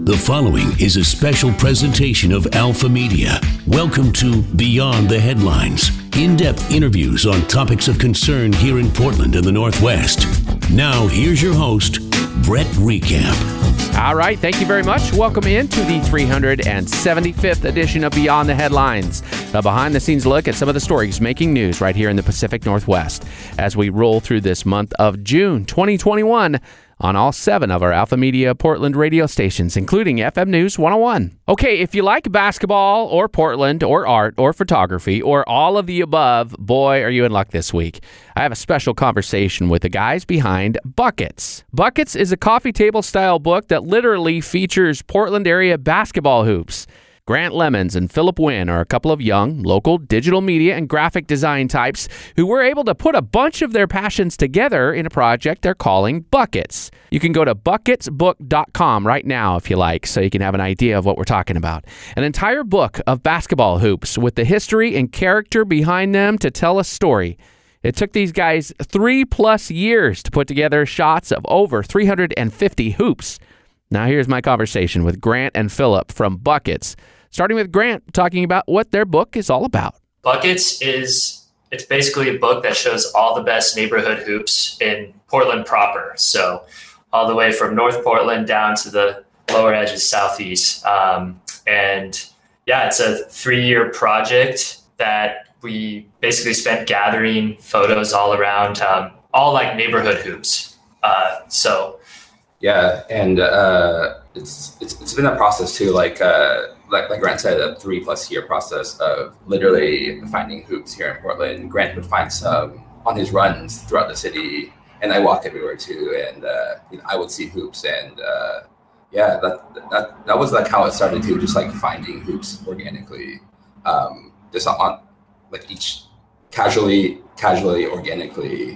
The following is a special presentation of Alpha Media. Welcome to Beyond the Headlines, in-depth interviews on topics of concern here in Portland and the Northwest. Now, here's your host, Brett Recamp. All right, thank you very much. Welcome into the 375th edition of Beyond the Headlines, a behind-the-scenes look at some of the stories making news right here in the Pacific Northwest as we roll through this month of June 2021 on all 7 of our Alpha Media Portland radio stations, including FM News 101. Okay, if you like basketball or Portland or art or photography or all of the above, boy, are you in luck this week. I have a special conversation with the guys behind Buckets. Buckets is a coffee table style book that literally features Portland area basketball hoops. Grant Lemons and Philip Wynn are a couple of young, local digital media and graphic design types who were able to put a bunch of their passions together in a project they're calling Buckets. You can go to bucketsbook.com right now if you like, so you can have an idea of what we're talking about. An entire book of basketball hoops with the history and character behind them to tell a story. It took these guys 3+ years to put together shots of over 350 hoops. Now here's my conversation with Grant and Philip from Buckets. Starting with Grant, talking about what their book is all about. Buckets it's basically a book that shows all the best neighborhood hoops in Portland proper. So all the way from North Portland down to the lower edges southeast. And yeah, it's a 3-year project that we basically spent gathering photos all around, all like neighborhood hoops. Yeah, and it's been a process too, like Grant said, a 3+ year process of literally finding hoops here in Portland. Grant would find some on his runs throughout the city, and I walk everywhere too, and I would see hoops, and that was like how it started too, just like finding hoops organically, just on like each casually, organically,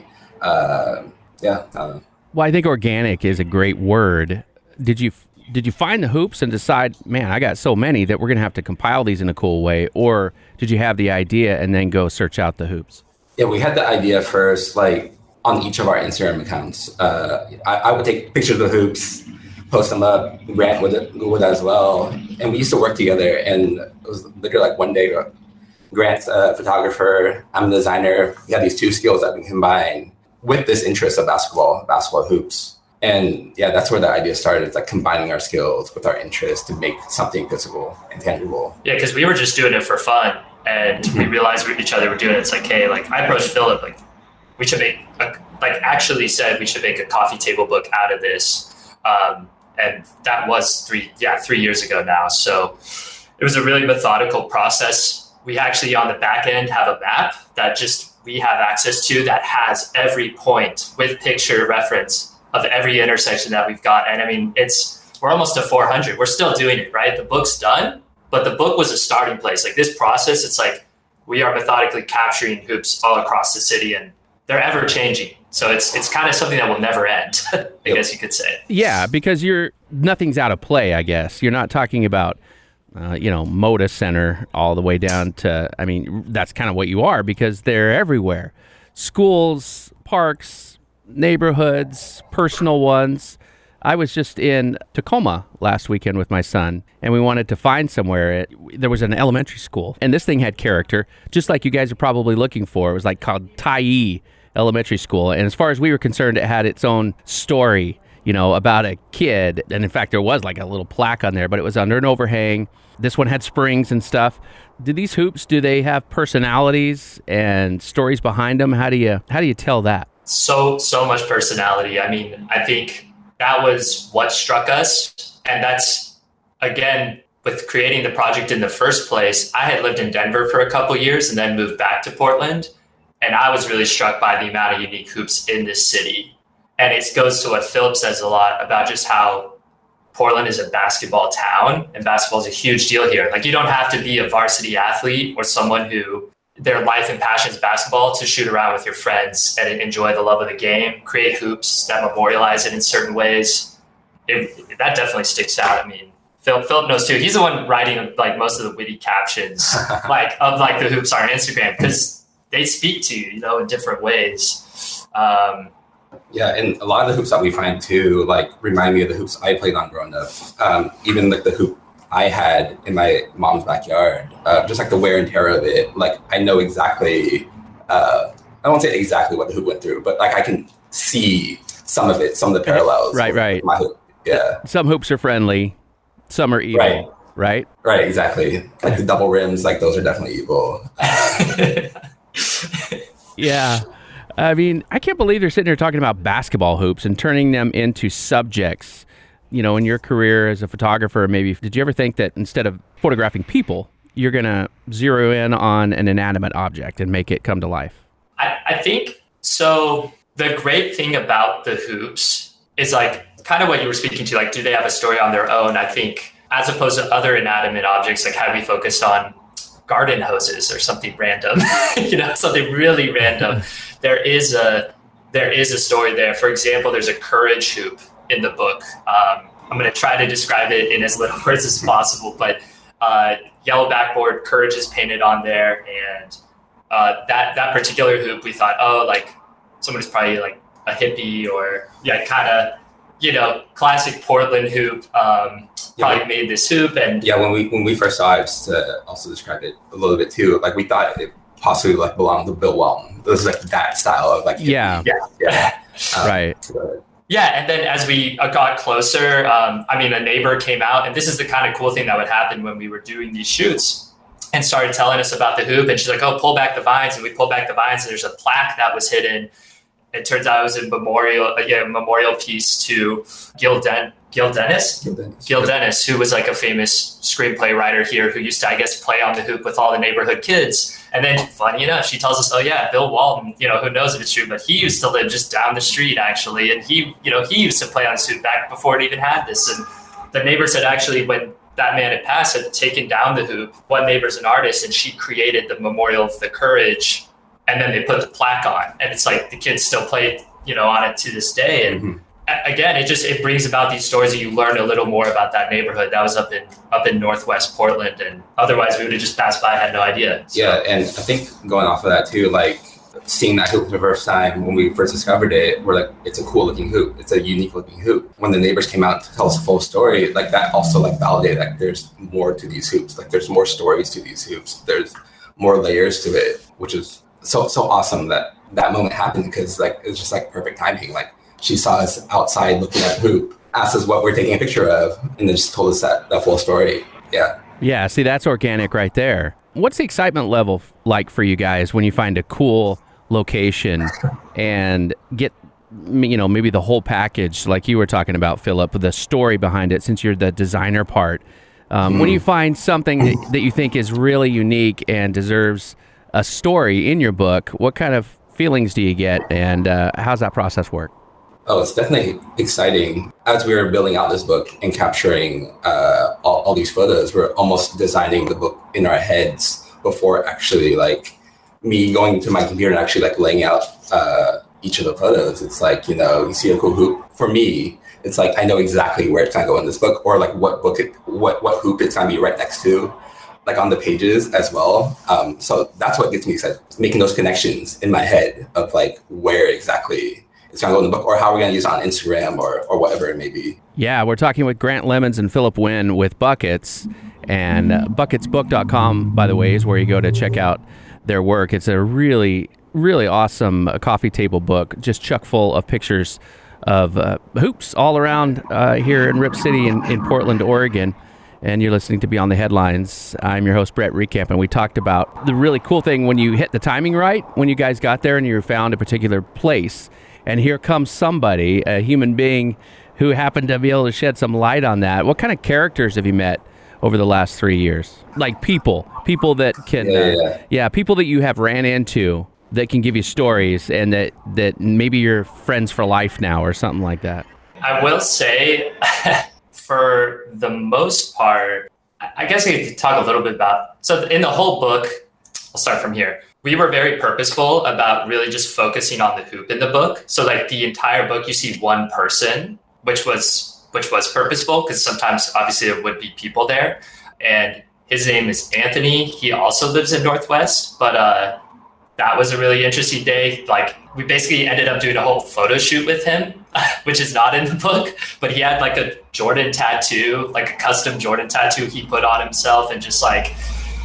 Well, I think organic is a great word. Did you find the hoops and decide, man, I got so many that we're going to have to compile these in a cool way? Or did you have the idea and then go search out the hoops? Yeah, we had the idea first, like on each of our Instagram accounts. I would take pictures of the hoops, post them up, Grant would as well. And we used to work together, and it was literally like one day, Grant's a photographer, I'm a designer. We had these 2 skills that we combine with this interest of basketball hoops. And yeah, that's where the idea started. It's like combining our skills with our interest to make something physical and tangible. Yeah, because we were just doing it for fun, and we realized each other were doing it. It's like, hey, like I approached Philip, like we should make we should make a coffee table book out of this. And that was 3 years ago now. So it was a really methodical process. We actually on the back end have a map that we have access to that has every point with picture reference of every intersection that we've got. And I mean, we're almost to 400. We're still doing it, right? The book's done, but the book was a starting place. Like this process, it's like we are methodically capturing hoops all across the city, and they're ever changing. So it's kind of something that will never end, I guess you could say. Yeah, because nothing's out of play, I guess. You're not talking about Moda Center all the way down to, I mean, that's kind of what you are because they're everywhere. Schools, parks, neighborhoods, personal ones. I was just in Tacoma last weekend with my son, and we wanted to find somewhere. There was an elementary school, and this thing had character, just like you guys are probably looking for. It was like called Tyee Elementary School, and as far as we were concerned, it had its own story, about a kid. And in fact, there was like a little plaque on there, but it was under an overhang. This one had springs and stuff. Do these hoops, do they have personalities and stories behind them? How do you tell that? So much personality. I mean, I think that was what struck us. And that's, again, with creating the project in the first place, I had lived in Denver for a couple years and then moved back to Portland. And I was really struck by the amount of unique hoops in this city. And it goes to what Philip says a lot about just how Portland is a basketball town, and basketball is a huge deal here. Like, you don't have to be a varsity athlete or someone who their life and passion is basketball to shoot around with your friends and enjoy the love of the game, create hoops that memorialize it in certain ways. That definitely sticks out. I mean, Philip knows too. He's the one writing like most of the witty captions of the hoops on Instagram, because they speak to you, in different ways. Yeah, and a lot of the hoops that we find too, like remind me of the hoops I played on growing up. Even like the hoop I had in my mom's backyard, just like the wear and tear of it. Like I know exactly, I won't say exactly what the hoop went through, but like I can see some of it, some of the parallels. Right. My hoop. Yeah. Some hoops are friendly, some are evil. Right. Right. Exactly. Like the double rims, like those are definitely evil. Yeah. I mean, I can't believe they're sitting here talking about basketball hoops and turning them into subjects. You know, in your career as a photographer, maybe, did you ever think that instead of photographing people, you're going to zero in on an inanimate object and make it come to life? I think so. The great thing about the hoops is like kind of what you were speaking to, like, do they have a story on their own? I think as opposed to other inanimate objects, like had we focused on garden hoses or something random, something really random, there is a story there. For example, there's a courage hoop in the book. I'm going to try to describe it in as little words as possible, but yellow backboard, courage is painted on there. And that particular hoop, we thought, like somebody's probably like a hippie or kind of, classic Portland hoop, probably made this hoop. And when we first saw it, just to also describe it a little bit too, like we thought it possibly like belonged to Bill Walton. It was like that style of like right. Yeah, and then as we got closer, a neighbor came out, and this is the kind of cool thing that would happen when we were doing these shoots, and started telling us about the hoop. And she's like, "Oh, pull back the vines," and we pulled back the vines, and there's a plaque that was hidden. It turns out it was a memorial piece to Gil Dennis, who was like a famous screenplay writer here who used to, I guess, play on the hoop with all the neighborhood kids. And then, funny enough, she tells us, Bill Walton, who knows if it's true, but he used to live just down the street, actually. And he used to play on this hoop back before it even had this. And the neighbors had actually, when that man had passed, had taken down the hoop. One neighbor's an artist, and she created the Memorial of the Courage. And then they put the plaque on, and it's like the kids still play, on it to this day. And again, it brings about these stories that you learn a little more about that neighborhood. That was up in Northwest Portland, and otherwise we would have just passed by, had no idea. So. Yeah, and I think going off of that too, like seeing that hoop for the first time when we first discovered it, we're like, it's a cool looking hoop. It's a unique looking hoop. When the neighbors came out to tell us the full story, like that also like validated that there's more to these hoops. Like there's more stories to these hoops. There's more layers to it, which is so awesome that moment happened, because like it's just like perfect timing. Like she saw us outside looking at the hoop, asked us what we're taking a picture of, and then just told us that full story. Yeah, see, that's organic right there. What's the excitement level like for you guys when you find a cool location and get maybe the whole package, like you were talking about, Philip, the story behind it, since you're the designer part? When you find something that you think is really unique and deserves a story in your book, what kind of feelings do you get, and how's that process work? Oh, it's definitely exciting. As we were building out this book and capturing all these photos, we're almost designing the book in our heads before actually like me going to my computer and actually like laying out each of the photos. It's like, you see a cool hoop. For me, it's like I know exactly where it's gonna go in this book, or like what hoop it's gonna be right next to, like on the pages as well. So that's what gets me excited, making those connections in my head of like where exactly it's going to go in the book, or how we're going to use it on Instagram or whatever it may be. Yeah, we're talking with Grant Lemons and Philip Wynn with Buckets, and bucketsbook.com, by the way, is where you go to check out their work. It's a really, really awesome coffee table book, just chock full of pictures of hoops all around here in Rip City in Portland, Oregon. And you're listening to Beyond the Headlines. I'm your host, Brett Recamp, and we talked about the really cool thing when you hit the timing right, when you guys got there and you found a particular place, and here comes somebody, a human being, who happened to be able to shed some light on that. What kind of characters have you met over the last 3 years? Like people that can, people that you have ran into that can give you stories, and that maybe you're friends for life now or something like that. I will say... For the most part, I guess I could talk a little bit about, so in the whole book, I'll start from here. We were very purposeful about really just focusing on the hoop in the book. So like the entire book, you see one person, which was purposeful, because sometimes obviously there would be people there. And his name is Anthony. He also lives in Northwest, but that was a really interesting day. Like we basically ended up doing a whole photo shoot with him, which is not in the book, but he had like a Jordan tattoo, like a custom Jordan tattoo he put on himself. And just like,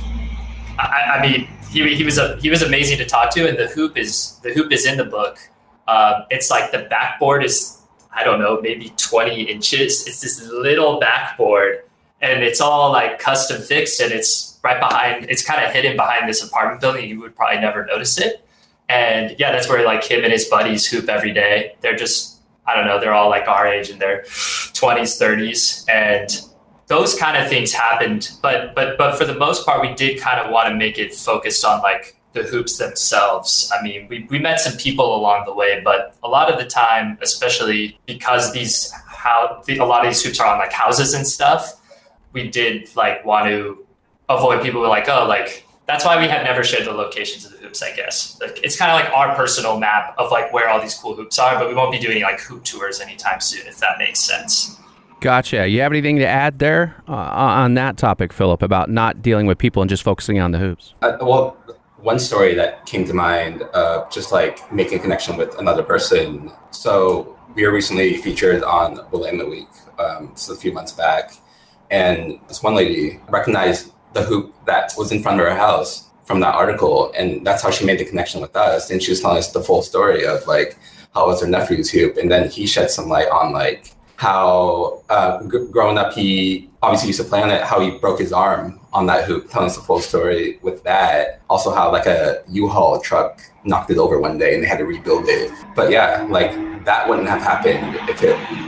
I mean, he was amazing to talk to. And the hoop is in the book. It's like the backboard is, I don't know, maybe 20 inches. It's this little backboard and it's all like custom fixed, and it's right behind, it's kind of hidden behind this apartment building. You would probably never notice it. And yeah, that's where like him and his buddies hoop every day. They're just, I don't know, they're all like our age in their 20s, 30s. And those kind of things happened. But for the most part, we did kind of want to make it focused on like the hoops themselves. I mean, we met some people along the way, but a lot of the time, especially because a lot of these hoops are on like houses and stuff, we did like want to avoid people who were like, oh, like, that's why we have never shared the locations of the hoops, I guess. Like, it's kind of like our personal map of like where all these cool hoops are, but we won't be doing like hoop tours anytime soon, if that makes sense. Gotcha. You have anything to add there on that topic, Philip, about not dealing with people and just focusing on the hoops? Well, one story that came to mind, just like making a connection with another person. So we were recently featured on Willamette Week, so a few months back. And this one lady recognized the hoop that was in front of her house from that article. And that's how she made the connection with us. And she was telling us the full story of like, how was her nephew's hoop? And then he shed some light on like how growing up, he obviously used to play on it, how he broke his arm on that hoop, telling us the full story with that. Also how like a U-Haul truck knocked it over one day and they had to rebuild it. But yeah, like that wouldn't have happened if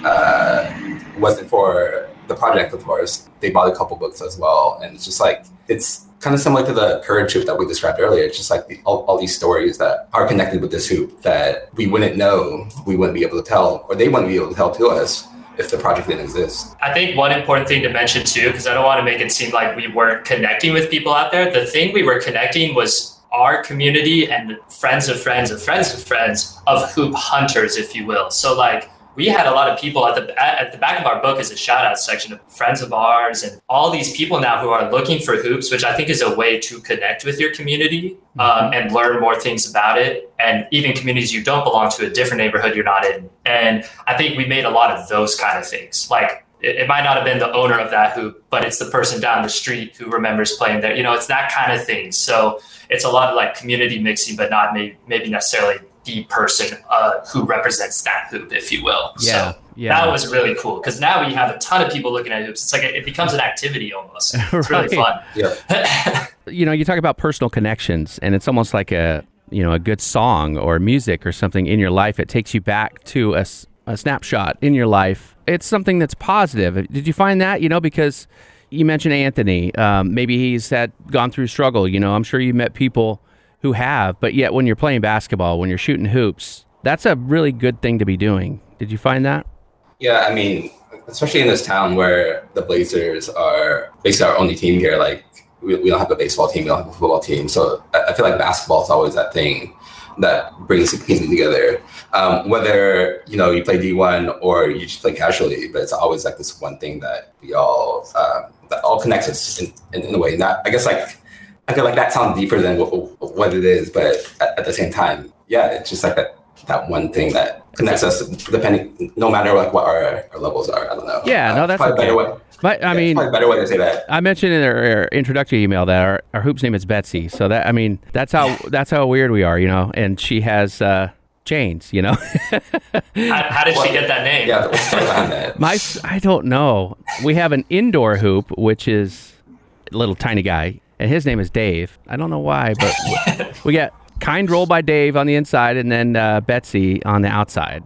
it wasn't for the project, of course. They bought a couple books as well. And it's just like, it's kind of similar to the Courage hoop that we described earlier. It's just like all these stories that are connected with this hoop that we wouldn't know, we wouldn't be able to tell, or they wouldn't be able to tell to us if the project didn't exist. I think one important thing to mention too, because I don't want to make it seem like we weren't connecting with people out there. The thing we were connecting was our community and friends of friends of friends of friends of hoop hunters, if you will. So like, we had a lot of people at the back of our book is a shout out section of friends of ours and all these people now who are looking for hoops, which I think is a way to connect with your community and learn more things about it. And even communities you don't belong to, a different neighborhood you're not in. And I think we made a lot of those kind of things. Like it might not have been the owner of that hoop, but it's the person down the street who remembers playing there. You know, it's that kind of thing. So it's a lot of like community mixing, but not maybe necessarily the person who represents that hoop, if you will. Yeah, so that was really cool because now we have a ton of people looking at hoops. It's like it becomes an activity almost. It's really fun. Yeah. You know, you talk about personal connections, and it's almost like a good song or music or something in your life. It takes you back to a snapshot in your life. It's something that's positive. Did you find that? You know, because you mentioned Anthony. Maybe he's gone through struggle. You know, I'm sure you met people who have, but yet when you're playing basketball, when you're shooting hoops, that's a really good thing to be doing. Did you find that? Yeah, I mean, especially in this town where the Blazers are basically our only team here. Like, we don't have a baseball team, we don't have a football team. So I feel like basketball is always that thing that brings the community together. Whether, you know, you play D1 or you just play casually, but it's always like this one thing that we all, that all connects us in a way. Not, I guess like, I feel like that sounds deeper than what it is, but at the same time, yeah, it's just like that one thing that connects us, depending, no matter like what our levels are. I don't know. Yeah, no, that's probably okay. a better way. But I mean, probably a better way to say that. I mentioned in our introductory email that our hoop's name is Betsy. So that, I mean, that's how weird we are, you know. And she has chains, you know. How did she get that name? Yeah, what's behind that? I don't know. We have an indoor hoop, which is a little tiny guy. And his name is Dave. I don't know why, but we got Kind Roll by Dave on the inside and then Betsy on the outside.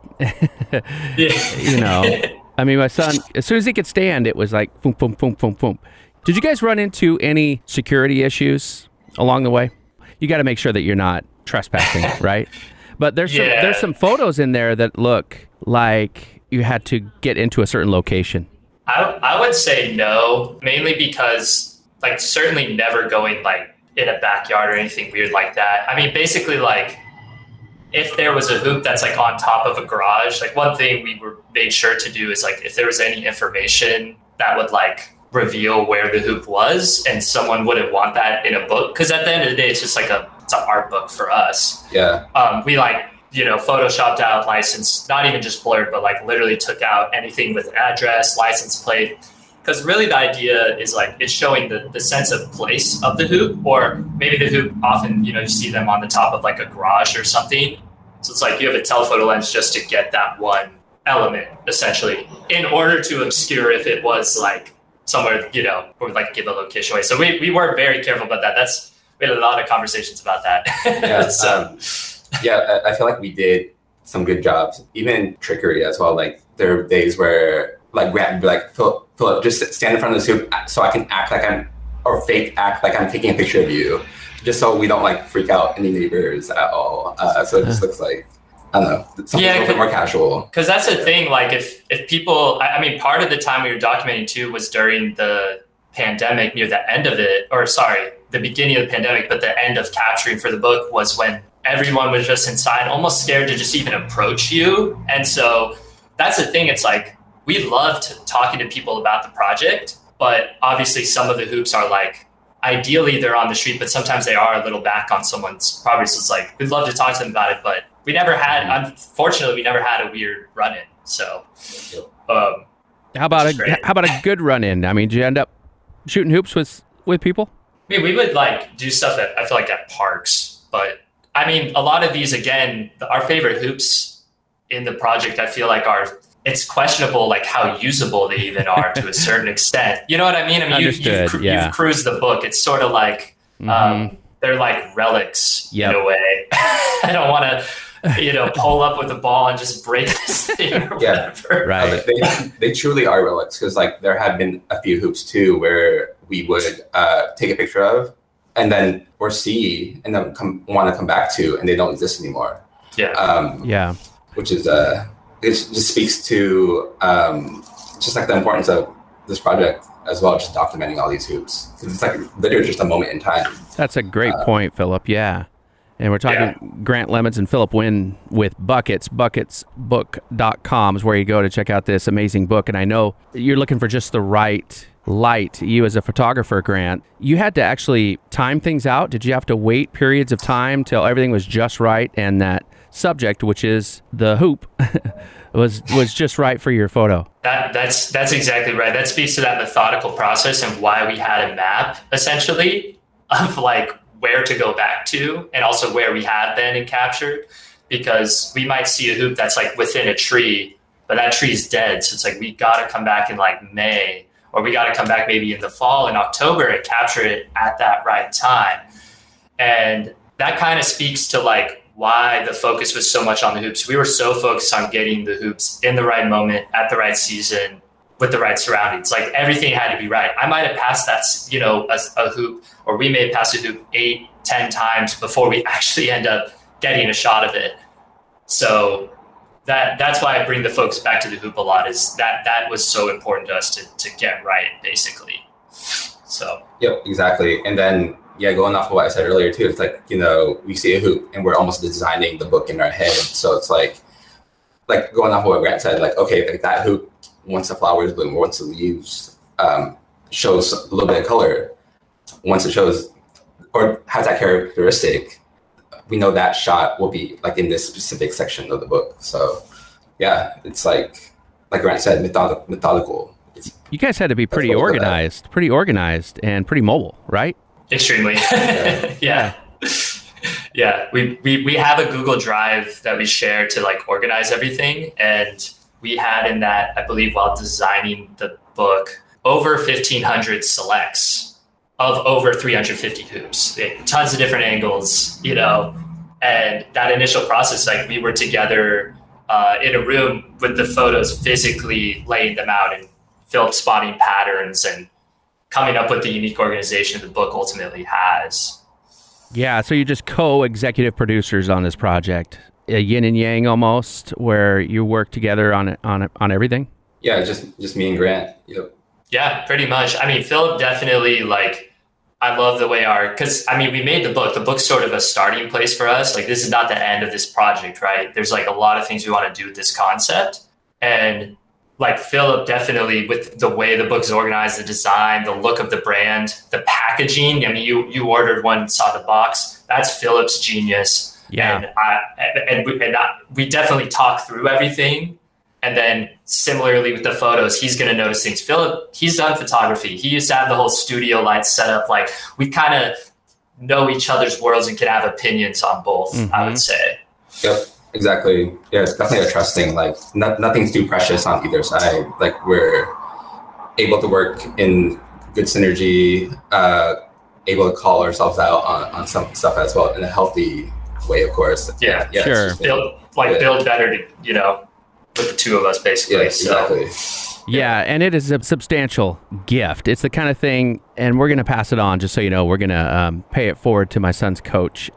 You know, I mean, my son, as soon as he could stand, it was like, boom, boom, boom, boom, boom. Did you guys run into any security issues along the way? You got to make sure that you're not trespassing, right? But there's some photos in there that look like you had to get into a certain location. I would say no, mainly because like certainly never going like in a backyard or anything weird like that. I mean, basically like if there was a hoop that's like on top of a garage, like one thing we made sure to do is like if there was any information that would like reveal where the hoop was and someone wouldn't want that in a book. Cause at the end of the day, it's just like a it's an art book for us. Yeah. We like, photoshopped out license, not even just blurred, but like literally took out anything with address, license plate. Because really the idea is like it's showing the sense of place of the hoop, or maybe the hoop often, you see them on the top of like a garage or something. So it's like you have a telephoto lens just to get that one element, essentially, in order to obscure if it was like somewhere, or like give a location away. So we were very careful about that. We had a lot of conversations about that. Yeah, I feel like we did some good jobs, even trickery as well. Like there are days where like Grant would be like, Philip, just stand in front of the hoop so I can act like fake act like I'm taking a picture of you, just so we don't like freak out any neighbors at all. So it just looks like, I don't know, something a little bit more casual. Because that's the thing, like if people, I mean, part of the time we were documenting too was during the pandemic, near the end of it, the beginning of the pandemic, but the end of capturing for the book was when everyone was just inside, almost scared to just even approach you. And so that's the thing. It's like, we loved talking to people about the project, but obviously some of the hoops are like, ideally they're on the street, but sometimes they are a little back on someone's property. So it's like, we'd love to talk to them about it, but unfortunately, we never had a weird run-in. So, how about a good run-in? I mean, did you end up shooting hoops with people? I mean, we would like do stuff I feel like at parks, but I mean, a lot of these, again, our favorite hoops in the project, I feel like it's questionable, like how usable they even are to a certain extent. You know what I mean? I mean, you've cruised the book. It's sort of like, they're like relics in a way. I don't want to, pull up with a ball and just break this thing or whatever. Right. They truly are relics, because like there have been a few hoops too where we would take a picture of and then see and then want to come back to, and they don't exist anymore. Yeah. Which is it just speaks to just like the importance of this project as well, just documenting all these hoops, because it's like literally just a moment in time. That's a great point, Philip. Yeah. And we're talking Grant Lemons and Philip Wynn with Buckets. Bucketsbook.com is where you go to check out this amazing book. And I know you're looking for just the right light. You as a photographer, Grant, you had to actually time things out. Did you have to wait periods of time till everything was just right and that subject, which is the hoop, was just right for your photo? That's exactly right. That speaks to that methodical process and why we had a map, essentially, of like where to go back to, and also where we have been and captured, because we might see a hoop that's like within a tree, but that tree is dead. So it's like, we got to come back in like May, or we got to come back maybe in the fall, in October, and capture it at that right time. And that kind of speaks to like why the focus was so much on the hoops. We were so focused on getting the hoops in the right moment, at the right season, with the right surroundings. Like everything had to be right. I might have passed that, a hoop, or we may have passed a hoop 8-10 times before we actually end up getting a shot of it. So that's why I bring the focus back to the hoop a lot, is that was so important to us to get right, basically. So. Yep, exactly. And then, going off of what I said earlier too, it's like, we see a hoop and we're almost designing the book in our head. So it's like going off of what Grant said, like, okay, like that hoop, once the flowers bloom, once the leaves shows a little bit of color, once it shows or has that characteristic, we know that shot will be like in this specific section of the book. So it's like Grant said, methodical. You guys had to be pretty organized and pretty mobile, right? Extremely. Yeah. We have a Google Drive that we share to like organize everything. And we had in that, I believe, while designing the book, over 1,500 selects of over 350 hoops, tons of different angles, and that initial process, like we were together in a room with the photos, physically laying them out, and Philip spotting patterns and coming up with the unique organization the book ultimately has. Yeah, so you're just co-executive producers on this project, a yin and yang almost, where you work together on everything. Yeah, just me and Grant. Yep. Yeah, pretty much. I mean, Philip definitely, like, I love the way because we made the book. The book's sort of a starting place for us. Like, this is not the end of this project, right? There's like a lot of things we want to do with this concept, and like Philip definitely, with the way the book is organized, the design, the look of the brand, the packaging. I mean, you ordered one, saw the box. That's Philip's genius. Yeah. And we definitely talk through everything. And then similarly with the photos, he's going to notice things. Philip, he's done photography. He used to have the whole studio lights set up. Like, we kind of know each other's worlds and can have opinions on both, I would say. Yep. Exactly. Yeah, it's definitely a trust thing. Like, nothing's too precious on either side. Like, we're able to work in good synergy, able to call ourselves out on some stuff as well in a healthy way, of course. Yeah, sure. Build better, with the two of us, basically. Yeah, exactly. Yeah, and it is a substantial gift. It's the kind of thing, and we're going to pass it on, just so you know, we're going to pay it forward to my son's coach.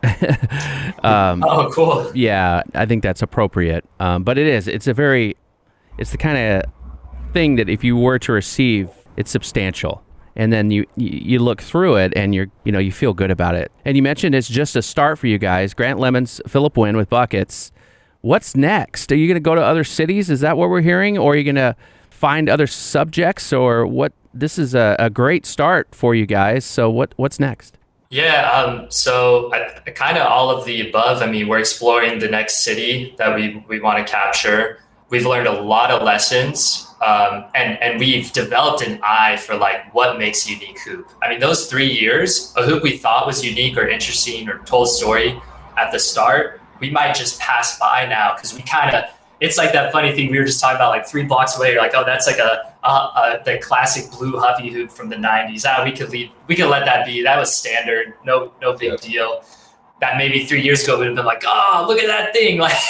Oh, cool. Yeah, I think that's appropriate. But it's the kind of thing that if you were to receive, it's substantial. And then you look through it and you feel good about it. And you mentioned it's just a start for you guys. Grant Lemons, Philip Wynn with Buckets. What's next? Are you going to go to other cities? Is that what we're hearing? Or are you going to find other subjects, or what? This is a great start for you guys. So what's next? Yeah, so I kind of all of the above. I mean, we're exploring the next city that we want to capture. We've learned a lot of lessons, and we've developed an eye for like what makes a unique hoop. I mean, those 3 years, a hoop we thought was unique or interesting or told story at the start, we might just pass by now because we kind of. It's like that funny thing we were just talking about, like 3 blocks away. You're like, oh, that's like the classic blue Huffy hoop from the 90s. We could let that be. That was standard. No big deal. That maybe 3 years ago would have been like, oh, look at that thing. Like,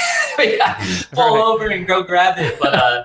pull over and go grab it. But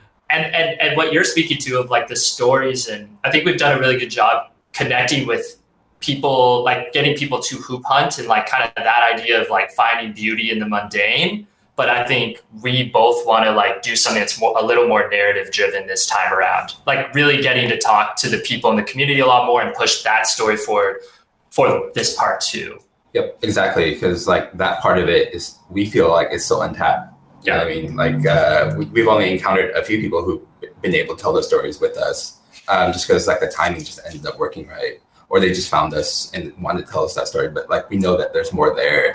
and what you're speaking to of like the stories, and I think we've done a really good job connecting with people, like getting people to hoop hunt and like kind of that idea of like finding beauty in the mundane. But I think we both want to like do something that's a little more narrative driven this time around, like really getting to talk to the people in the community a lot more and push that story forward for this part too. Yep, exactly. Because like that part of it is, we feel like it's so untapped. Yeah, I mean, like we've only encountered a few people who've been able to tell those stories with us, just because like the timing just ended up working right, or they just found us and wanted to tell us that story. But like we know that there's more there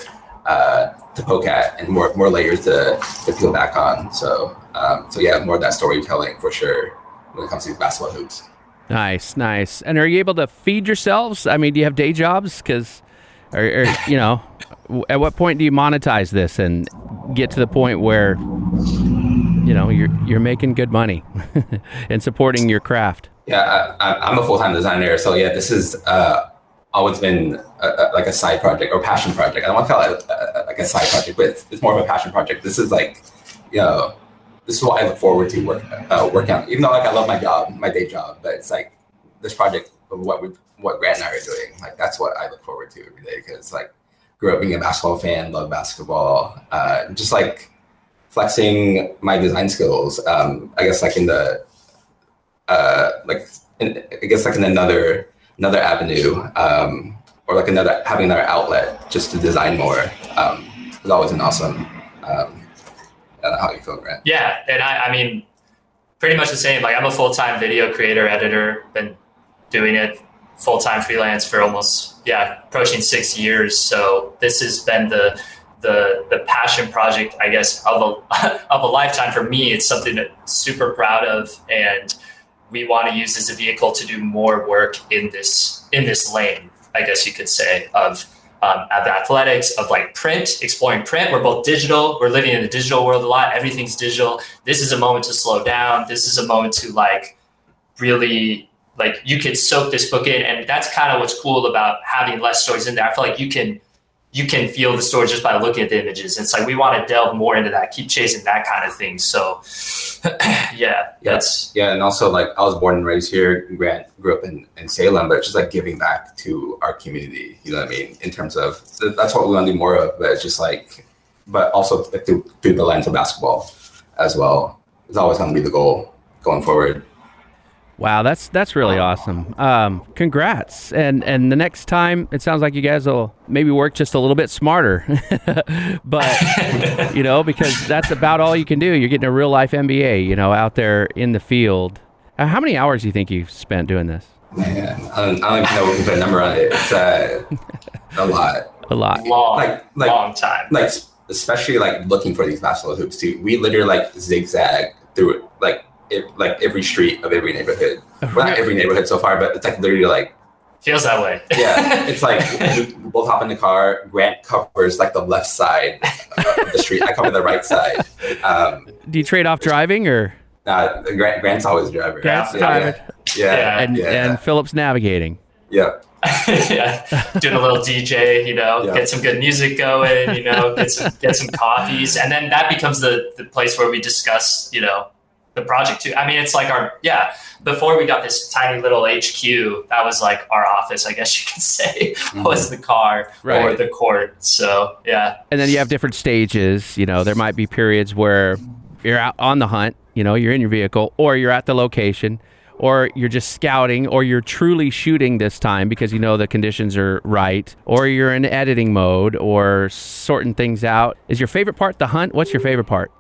to poke at and more layers to peel back on. So yeah, more of that storytelling for sure when it comes to these basketball hoops. Nice. And are you able to feed yourselves? I mean, do you have day jobs? Because, or at what point do you monetize this and get to the point where you're making good money and supporting your craft? Yeah, I'm a full-time designer, so yeah, this is always been like a side project or passion project. I don't want to call it like a side project, but it's more of a passion project. This is like, this is what I look forward to working on. Even though like I love my day job, but it's like this project of what Grant and I are doing. Like that's what I look forward to every day, because like grew up being a basketball fan, love basketball, just like flexing my design skills. I guess like in the in another avenue, or like having another outlet just to design more is always an awesome. I don't know how you feel, Grant. Yeah, and I mean, pretty much the same. Like I'm a full-time video creator, editor, been doing it full-time freelance for almost approaching 6 years. So this has been the passion project, I guess, of a lifetime for me. It's something that I'm super proud of, and we want to use as a vehicle to do more work in this lane, I guess you could say, of athletics, of like print, exploring print. We're both digital. We're living in the digital world a lot. Everything's digital. This is a moment to slow down. This is a moment to like really like you can soak this book in. And that's kind of what's cool about having less stories in there. I feel like you can feel the story just by looking at the images. It's like we want to delve more into that, keep chasing that kind of thing. So and also like I was born and raised here. Grant grew up in Salem, but it's just like giving back to our community, you know what I mean, in terms of that's what we want to do more of. But it's just like, but also through the lens of basketball as well. It's always going to be the goal going forward. Wow, that's really awesome. Congrats. And the next time, it sounds like you guys will maybe work just a little bit smarter. But, because that's about all you can do. You're getting a real life MBA, out there in the field. How many hours do you think you've spent doing this? Man, I don't even know if we can put a number on it. It's a lot. A lot. Long time. Like, especially like looking for these basketball hoops too. We literally like zigzag through it, like every street of every neighborhood. Well, not every neighborhood so far, but it's like literally like feels that way. Yeah, it's like we both hop in the car. Grant covers like the left side of the street. I cover the right side. Do you trade off driving or? Grant's always driving. Grant's driving. Yeah. And Philip's navigating. Yeah. Yeah, doing a little DJ, get some good music going, get some coffees, and then that becomes the place where we discuss, the project too. I mean, it's like before we got this tiny little HQ, that was like our office, I guess you could say, was the car or the court. So, yeah. And then you have different stages, there might be periods where you're out on the hunt, you're in your vehicle, or you're at the location, or you're just scouting, or you're truly shooting this time because the conditions are right, or you're in editing mode or sorting things out. Is your favorite part the hunt? What's your favorite part?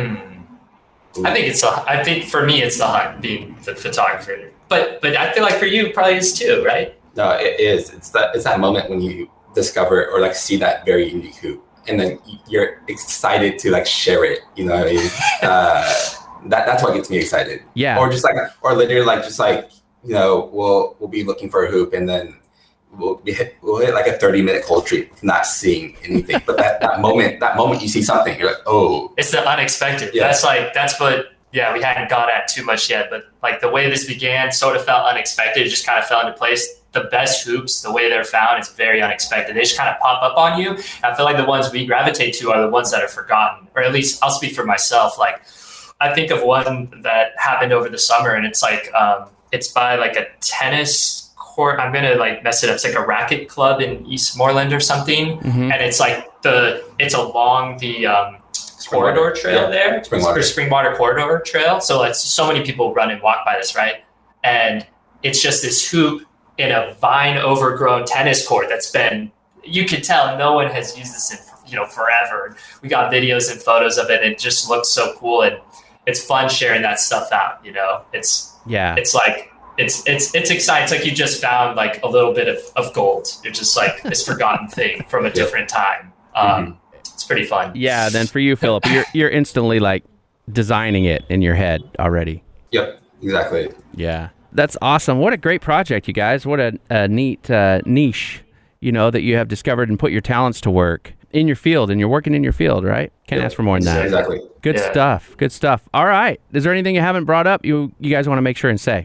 I think for me it's the hunt, being the photographer. But I feel like for you it probably is too, right? No, it is. It's that moment when you discover or like see that very unique hoop, and then you're excited to like share it. You know what I mean? That's what gets me excited. Yeah. Or just like, or literally like, just like, we'll be looking for a hoop, and then we'll hit like a 30-minute cold streak, not seeing anything. But that moment you see something, you're like, oh. It's the unexpected. Yeah. That's what we hadn't got at too much yet. But like the way this began sort of felt unexpected. It just kind of fell into place. The best hoops, the way they're found, it's very unexpected. They just kind of pop up on you. And I feel like the ones we gravitate to are the ones that are forgotten, or at least I'll speak for myself. Like, I think of one that happened over the summer, and it's like it's by like a tennis court. I'm gonna like mess it up. It's like a racket club in Eastmoreland or something, and it's like it's along the corridor trail there, Springwater corridor trail. So like so many people run and walk by this, right? And it's just this hoop in a vine overgrown tennis court that's been. You can tell no one has used this in forever. We got videos and photos of it. And it just looks so cool, and it's fun sharing that stuff out. It's like it's exciting. It's like you just found like a little bit of gold. You're just like this forgotten thing from a different time. It's pretty fun. Yeah. Then for you, Philip, you're instantly like designing it in your head already. Yep. Exactly. Yeah. That's awesome. What a great project, you guys. What a neat niche, that you have discovered and put your talents to work in your field, and you're working in your field, right? Can't ask for more than that. Exactly. Good stuff. All right. Is there anything you haven't brought up you guys want to make sure and say?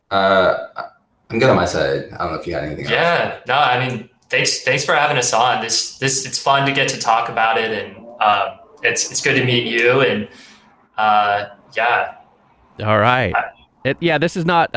I'm good on my side. I don't know if you had anything else. Yeah. No, I mean, thanks for having us on. This it's fun to get to talk about it, and it's good to meet you, and yeah. All right. This is not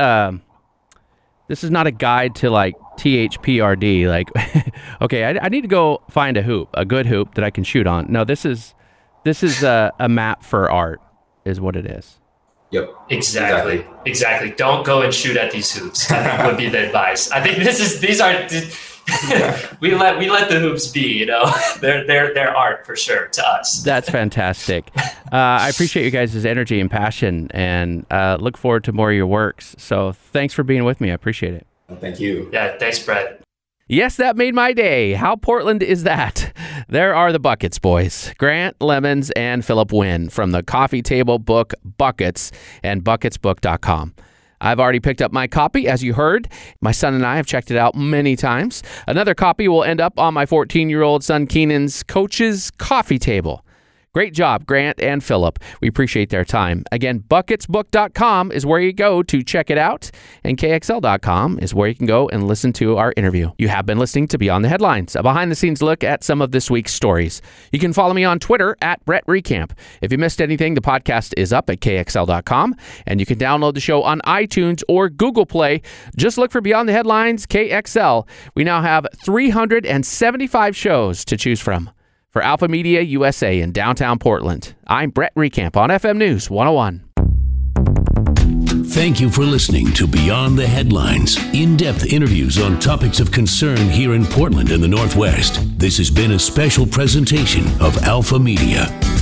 a guide to like THPRD. Like, okay, I need to go find a good hoop that I can shoot on. No, this is a map for art, is what it is. Yep. Exactly. Don't go and shoot at these hoops, I think would be the advice. I think these are we let the hoops be, they're art for sure to us. That's fantastic. I appreciate you guys' energy and passion, and look forward to more of your works. So thanks for being with me. I appreciate it. Thank you. Yeah, thanks, Brett. Yes, that made my day. How Portland is that? There are the Buckets boys, Grant Lemons and Philip Wynn from the coffee table book Buckets and bucketsbook.com. I've already picked up my copy, as you heard. My son and I have checked it out many times. Another copy will end up on my 14-year-old son Keenan's coach's coffee table. Great job, Grant and Philip. We appreciate their time. Again, bucketsbook.com is where you go to check it out, and KXL.com is where you can go and listen to our interview. You have been listening to Beyond the Headlines, a behind-the-scenes look at some of this week's stories. You can follow me on Twitter at Brett Recamp. If you missed anything, the podcast is up at KXL.com, and you can download the show on iTunes or Google Play. Just look for Beyond the Headlines KXL. We now have 375 shows to choose from. For Alpha Media USA in downtown Portland, I'm Brett Recamp on FM News 101. Thank you for listening to Beyond the Headlines, in-depth interviews on topics of concern here in Portland and the Northwest. This has been a special presentation of Alpha Media.